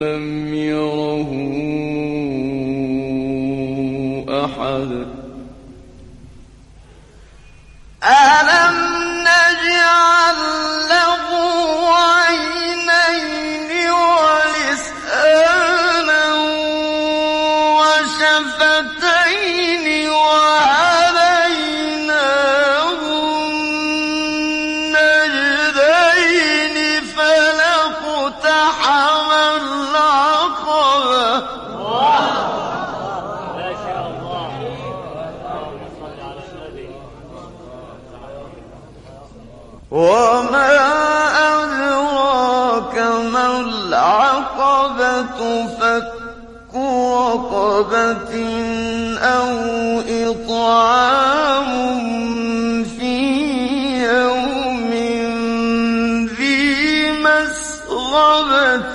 لم يره أحد ألم نجعل له عينين ولسانا وشفتين وهديناه النجدين فلاقتحم العقبة ما شاء الله. اللهم صل على النبي. وما أدراك ما العقبة فك رقبة أو إطعام في يوم ذي مسغبة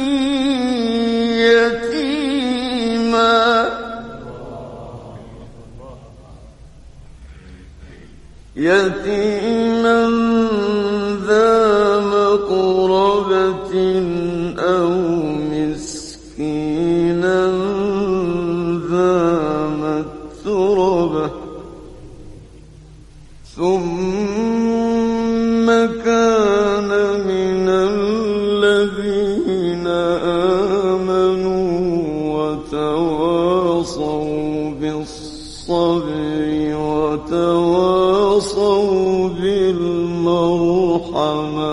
يتيما ذا مقربة أو مسكينا ذا متربة ثم كان من الذين آمنوا وتواصوا بالصبر وتواصوا بالمرحمة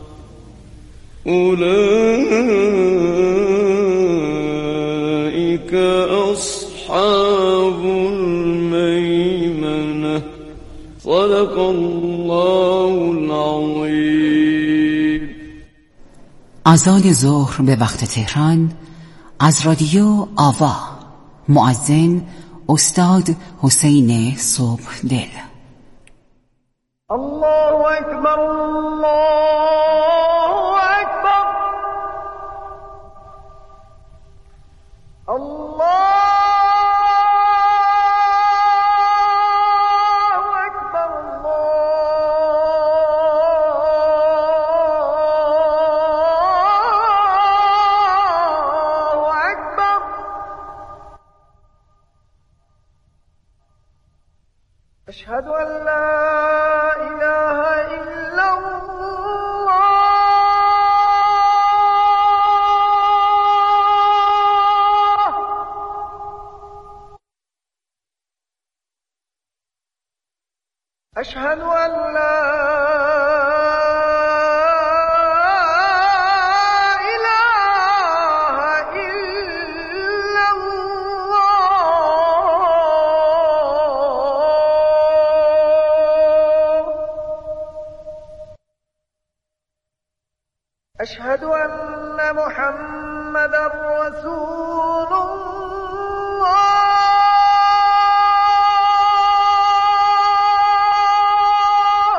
أولئك أصحاب الميمنة. صدق الله العظیم. اذان ظهر به وقت تهران از رادیو آوا. مؤذن استاد حسین صبحدل. الله اکبر الله اکبر الله اکبر الله اکبر. أشهد أن لا إله إلا الله. أشهد أن لا أشهد أن محمدًا رسول الله.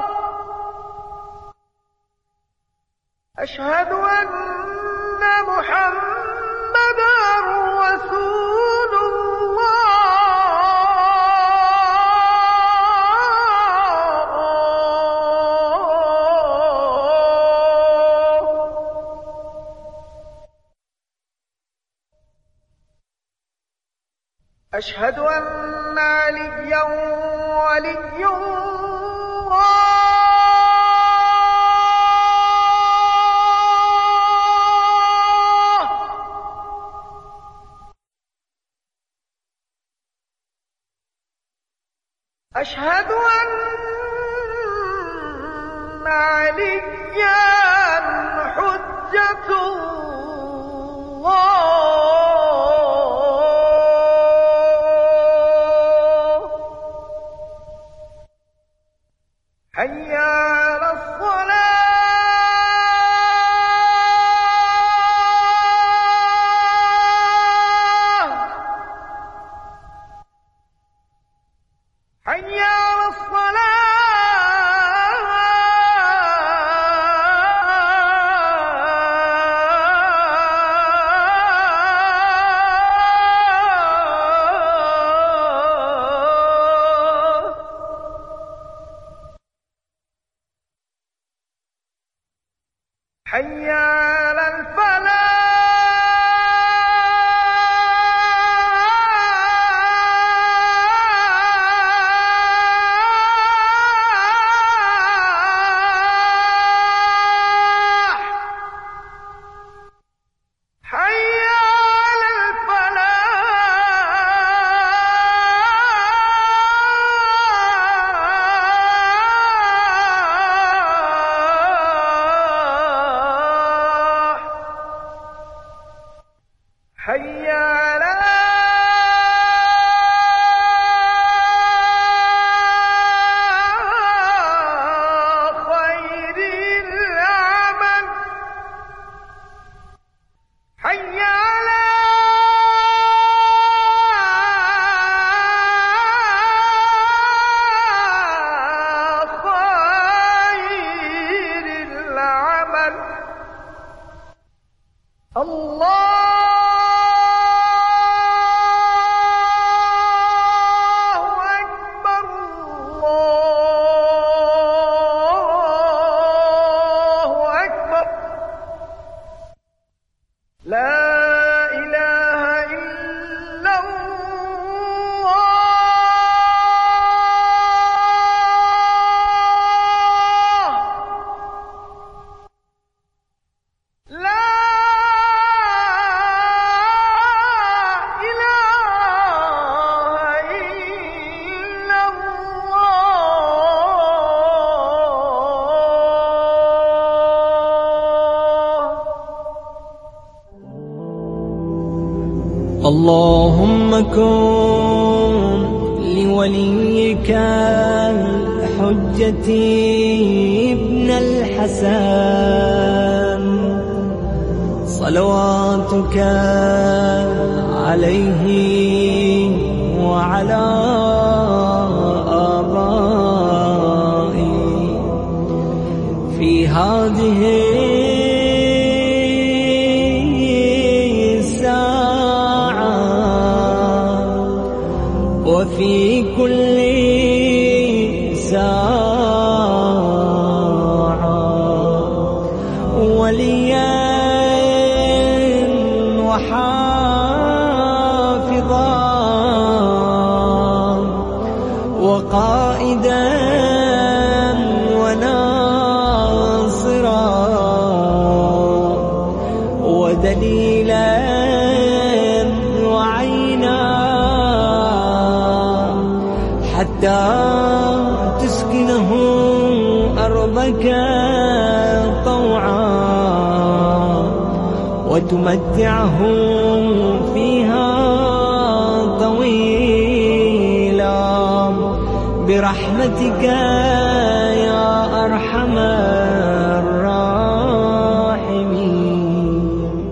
أشهد أن محمدًا رسول أشهد أن عليا ولي الله. أشهد أن عليا حجة الله. حي على الصلاة. حي على الصلاة. حي على خير العمل حي على خير العمل الله اللهم كن لوليك الحجة ابن الحسن صلواتك عليه وعلى آبائه في هذه وفي كل ساعة وليا وحافظا وقائدا وناصرا ودليلا حتى تسكنه أرضك طوعا وتمتعه فيها طويلا برحمتك يا أرحم الراحمين.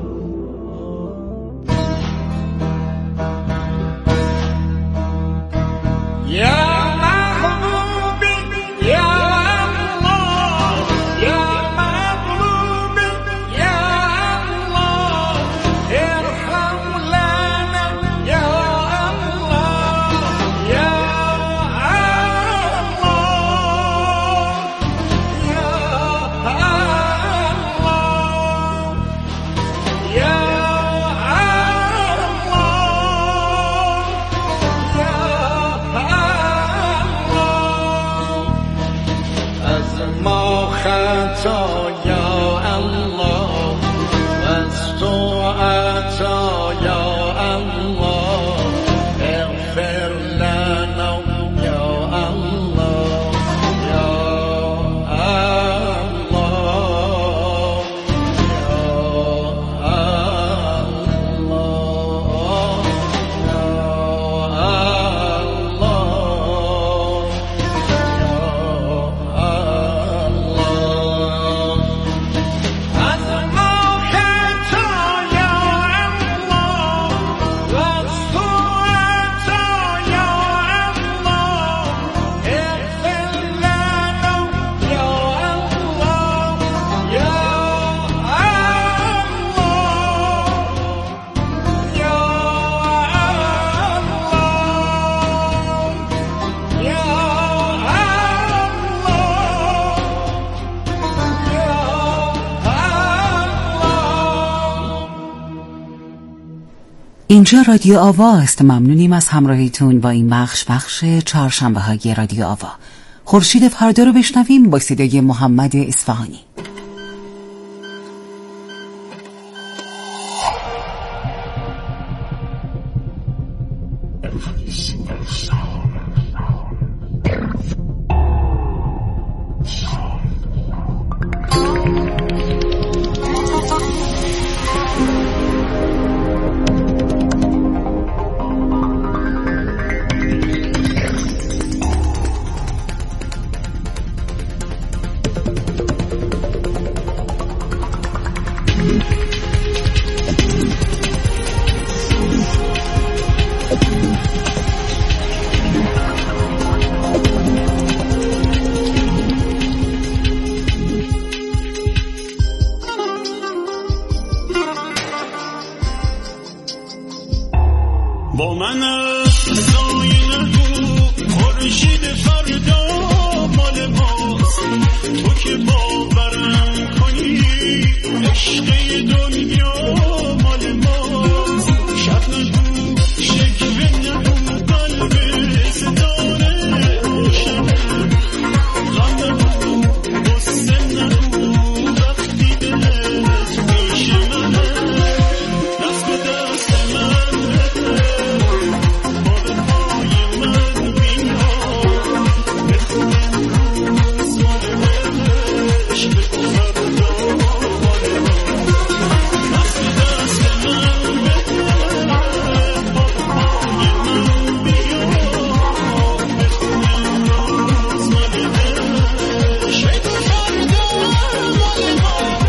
اینجا رادیو آوا است. ممنونیم از همراهیتون با این بخش چهارشنبه های رادیو آوا. خورشید فردا رو بشنویم با صدای محمد اصفهانی. با من سایه نگو خورشید فردا مال ماست تو که باورم کنی عشق دنیا مال ماست شب نگو شکوه نگو قلب ستاره روشنه غم نگو غصه نگو وقتی دلت پیش منه دست به دست من بده با به پای من بیا بخونم روز مال عشق بگو فردا مال ما دست به دست من بده با به پای من بیا بخونم روز مال عشق بگو فردا مال ما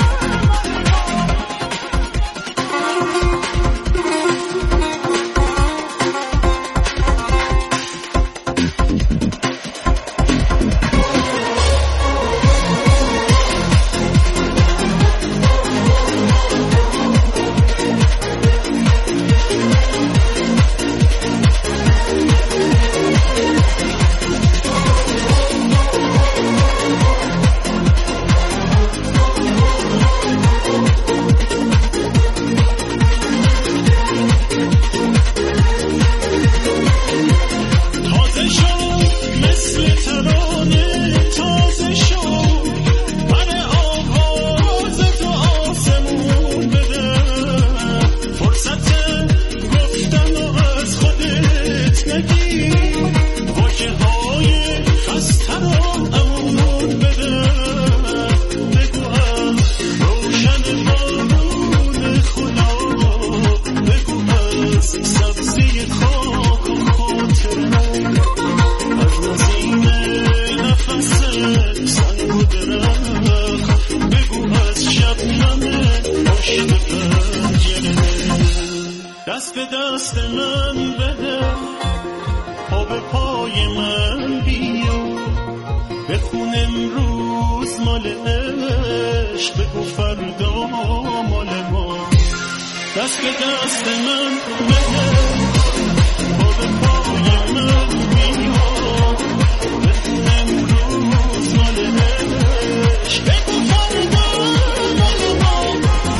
تازه شو مثل ترانه تازه شو من آواز تو آسمون بده فرصت گفتن و از خودت نگیر واژه های خسته رو امون بده بگو از روشن بارون خدا بگو از سبزی خاک و خاطر از نسیم نفس سنگ و درخت بگو از شبنم پشت پنجره دست به دست من بده پا به پای من بیا بخون امروز مال عشق بگو فردا مال ما دست به دست من بده پا به پای من بیا بخون امروز مال عشق بگو فردا مال ما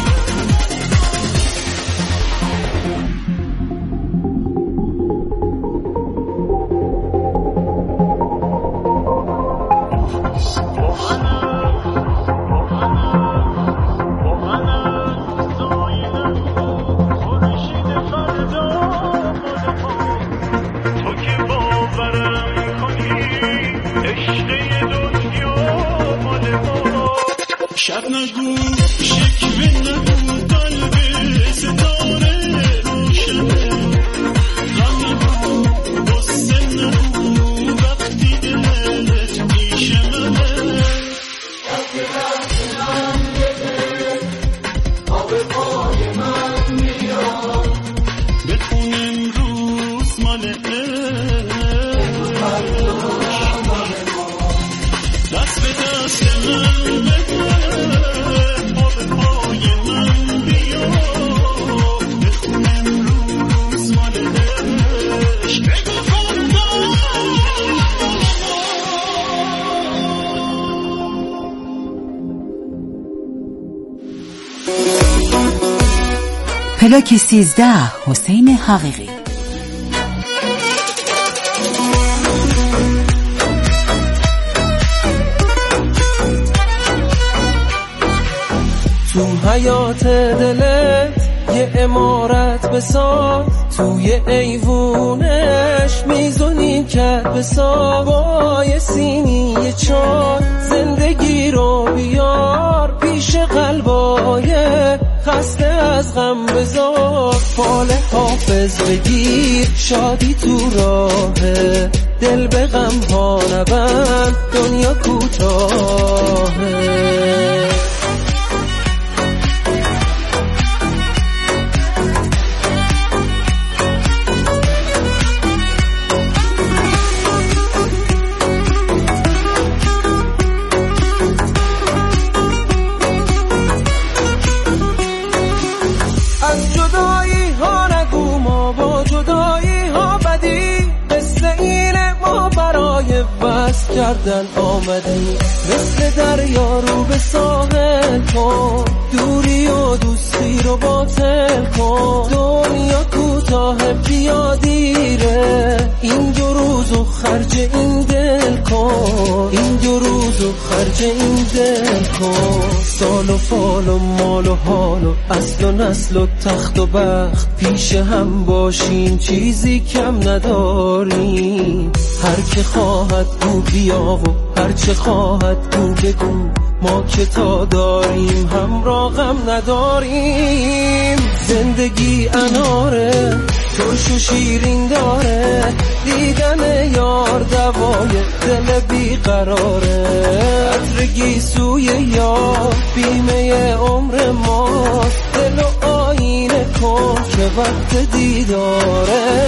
تو که باورم کنی عشق دنیا مال ما شب نگو شکوه نگو قلب ستاره روشنه غم نگو غصه نگو وقتی دلت پیش منه بخون امروز مال دست به دست من بده پا به پای من بیا بخون امروز مال عشق بگو فردا پلاک 13 حسین حقیقی. تو حیات دلت یه عمارت بساز توی ایوونش میزونی کرد بساز با یه سینی چای زندگی رو بیار پیش قلبای خسته از غم بذار فال حافظ بگیر شادی تو راهه دل به غم ها نبند دنیا کوتاهه از جدا جدایی ها نگو، ما با جدایی ها بدی، مثل اینه ما برای بس کردن آمدی. مثل دریا رو به ساحل کن، دوری و دوستی رو باطل کن. دنیا کوتاه بیا دیره، این دو روزو خرج این دل کن، این دو روزو خرج این دل کن. سال و فال و مال و حال و اصل و نسل و تخت و بخت، پیش هم باشیم چیزی کم نداریم. هر که خواهد گو بیا و هر چه خواهد گو بگو، ما که تا داریم همراه غم نداریم. زندگی اناره ترش و شیرین داره، دیدن یار دوای دل بیقراره. عطر گیسوی یار بیمه عمر ماست، دل و آینه کن که وقت دیداره.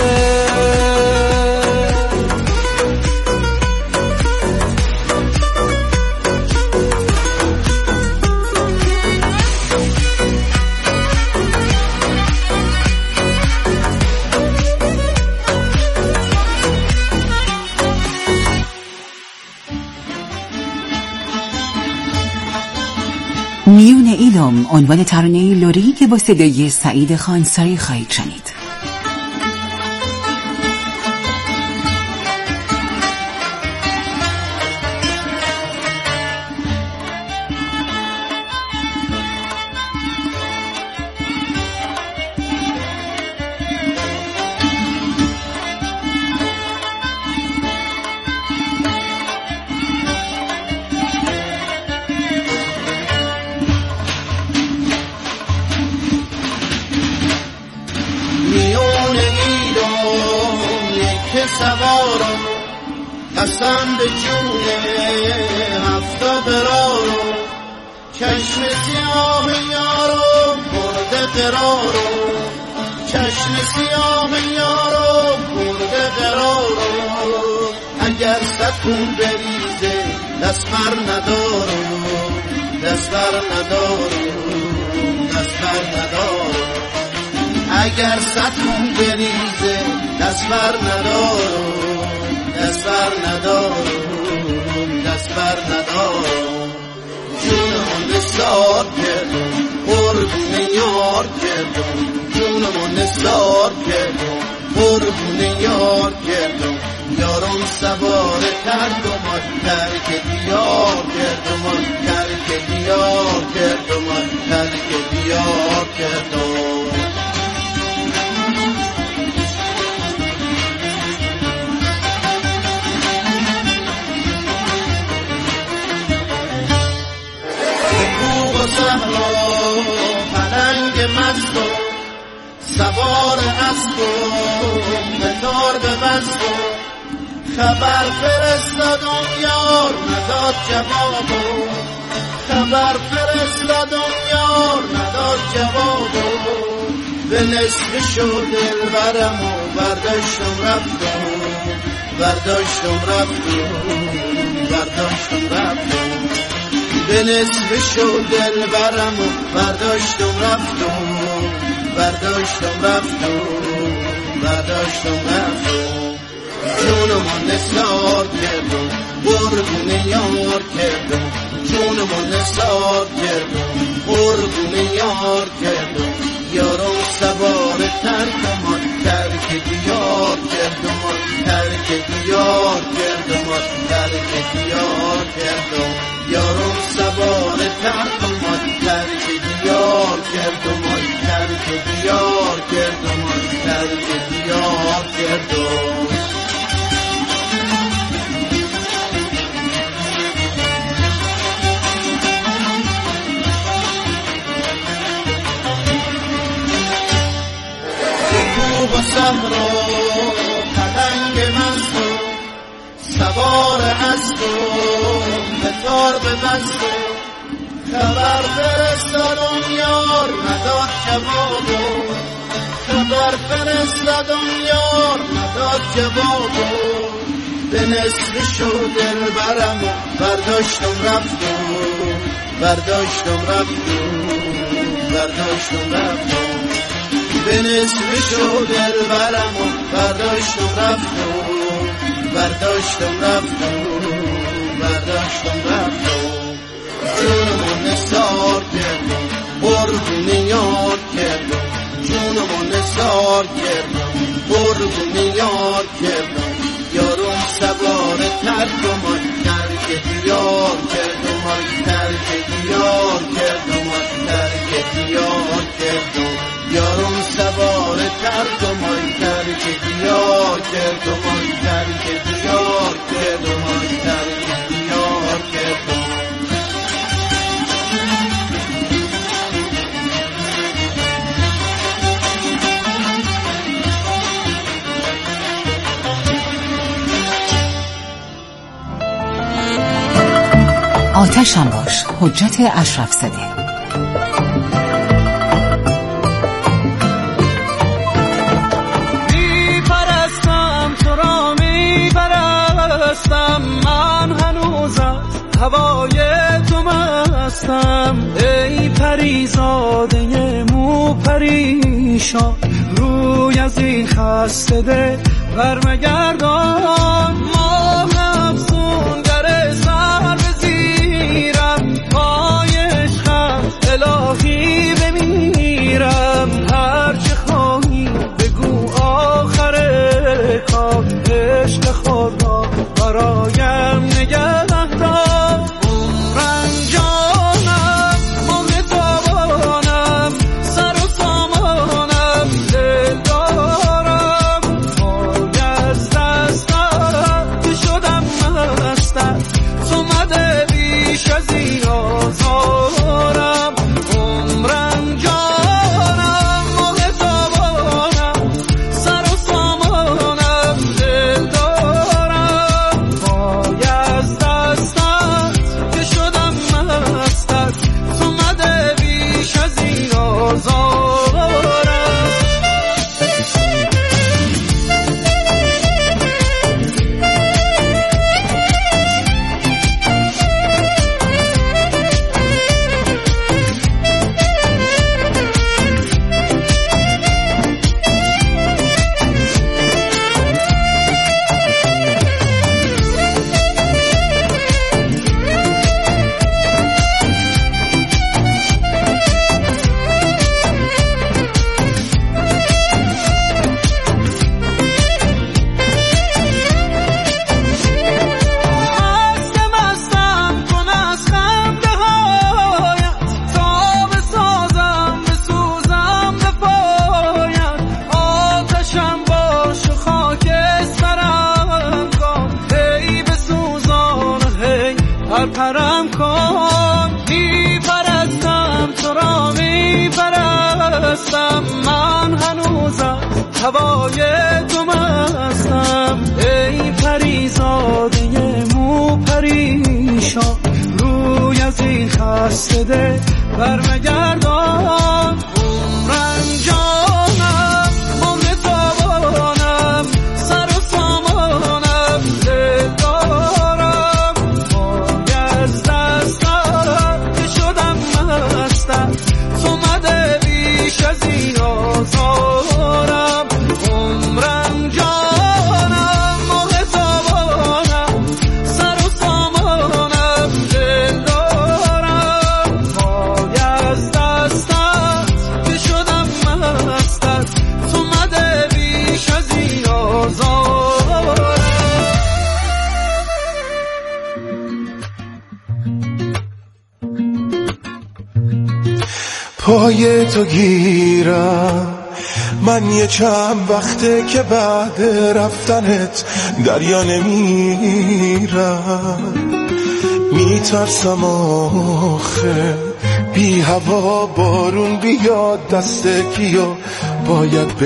میون ایلم عنوان ترانه لوری که با صدای سعید خانساری خواهید شنید. سوارم قسم به جون هفته برارم، چشم سیاه یارم برده قرارم، چشم سیاه یارم برده قرارم. اگر سکون بریزه دست بر ندارم، دست بر ندارم، دست بر ندارم. اگر سکون بریزه دست بر ندارم، دست بر ندارم، دست بر ندارم. جونمو نثار کردم قربون یار کردم، جونمو نثار کردم قربون یار کردم. یارم سوار کردم ترک دیار کردم، ترک دیار کردم، ترک دیار کردم. پلنگ مست و سوار اسب و بتار به بست و خبر فرستادم یار نداد جواب و خبر فرستادم یار نداد جواب و به نصف شد دلبرم و برداشتم رفتم، برداشتم رفتم، برداشتم رفتم. به نصف شد دلبرم و برداشتم رفتم، برداشتم رفتم، برداشتم رفتم. جونمو نثار کردم قربون یار کردم، جونمو نثار کردم قربون یار کردم. یارم سوار ترکم ترک دیار کردم، ترک دیار کردم، ترک دیار کردم. یارم سوار ترکم ترک دیار کردم، ترک دیار کردم، ترک دیار کردم. و صحرا پلنگ مست و سوار اسب و بتار به بست و خبر فرستادم یار نداد جواب و خبر فرستادم یار نداد جواب و به نصف شد دلبرم و برداشتم رفتم، برداشتم رفتم، برداشتم رفتم. به نصف شد دلبرم و برداشتم رفتم جونمو نثار کردم قربونی یار کردم جونمو نثار کردم قربونی یار کردم یارم سوار ترک و من ترک دیار کردم ترک دیار کردم یارم سوار ترک و من ترک دیار کردم ترک دیار کردم آتشم باش، حجت اشرف زاده. میپرستم تو را میپرستم من هنوز از هوای تو مستم ای پریزاده مو پریشان روی از این خسته دل برمگردان ماه افسونگر سر بزیرم پای عشقم الهی بمیرم هرچه خواهی بگو آخر کار عشق خود را برایم نگه دار عمرم جانم ماه تابانم سر و سامانم دل دارم پای از دستم که شدم مستم تو مده بیش از این آزارم عمرم جانم ماه تابانم سر و سامانم دل دارم پای از دستم که شدم مستم تو مده بیش از این آزارم پرم کن میپرستم تو را میپرستم من هنوزم هوای تو مستم ای پریزاده مو پریشان روی از این خسته دل برمگردان عمرم جانم ماه تابانم سر و سامانم دل دارم پای از دستم که شدم مستم تو مده بیش از این آزارم عمرم جانم ماه تابانم سر و سامانم دل دارم پای از دستم که شدم مستم تو مده بیش از این آزارم پای تو گیرم من یه چند وقته که بعد رفتنت دریا نمیرم میترسم آخه بی هوا بارون بیاد دست کیو باید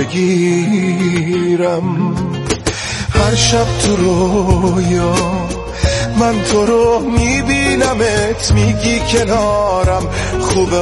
بگیرم هر شب تو رویا من تو رو میبینمت میگی کنارم خوبه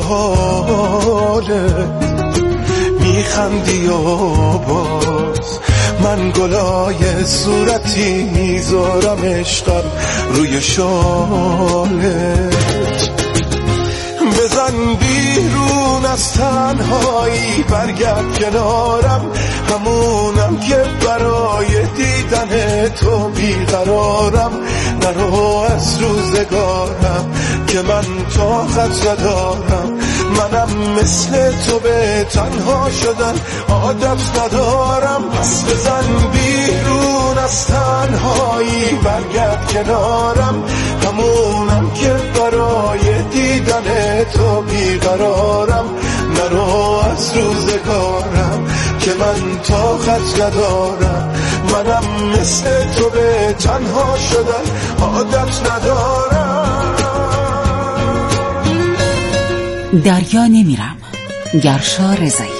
حالت میخندی و باز من گلای صورتی میذارم عشقم روی شالت بزن بیرون از تنهایی برگرد کنارم، همونم که برای دیدن تو بیقرارم. نرو از روزگارم که من طاقت ندارم، منم مثل تو به تنها شدن عادت ندارم. پس بزن بیرون از تنهایی برگرد کنارم، همونم که برای دیدن تو بیقرارم. نرو از روزگارم که من طاقت ندارم، منم مثل تو به تنها شدن عادت ندارم. دریا نمیرم، گرشا رضایی.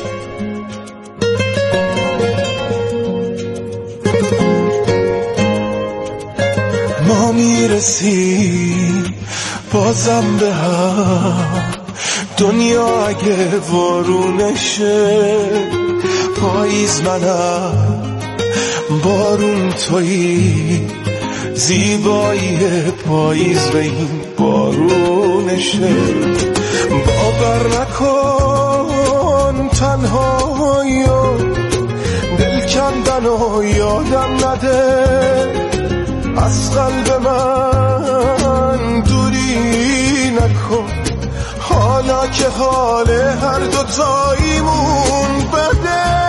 ما میرسیم بازم به هم، دنیا اگه وارونشه، پاییز منم بارون تویی، زیبایی پاییز به این بارونشه. باور نکن تنهایی و دل کندن و یادم نده، از قلب من دوری نکن، حالا که حال هر دوتاییمون بده.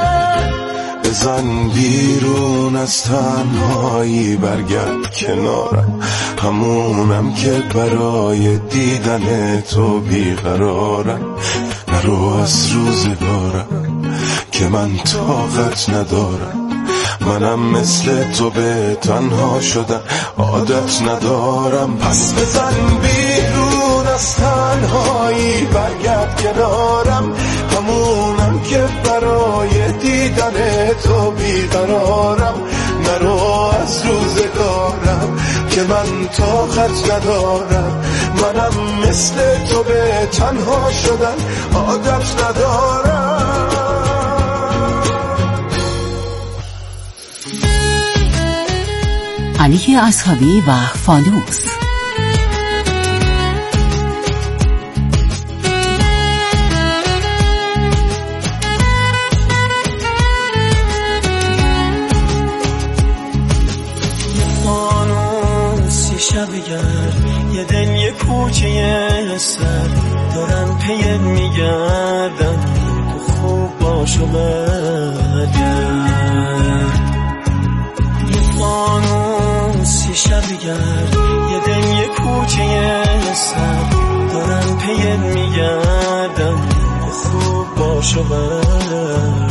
بزن بیرون از تنهایی برگرد کنارم، همونم که برای دیدن تو بیقرارم. نرو از روزگارم که من طاقت ندارم، منم مثل تو به تنها شدن عادت ندارم. پس بزن بیرون از تنهایی برگرد کنارم، همونم که برای دیدن تو بیقرارم. نرو از روزگارم که من طاقت ندارم، منم مثل تو به تنها شدن عادت ندارم. علی اصحابی و فانوس. فانوسی شبگر، یه دل یه کوچه سر، دارن پیت میگردن تو خوب باش و برگرد. فانوسی شبگر، یه دل یه کوچه سر، دارن پیت میگردن تو خوب باش و برگرد.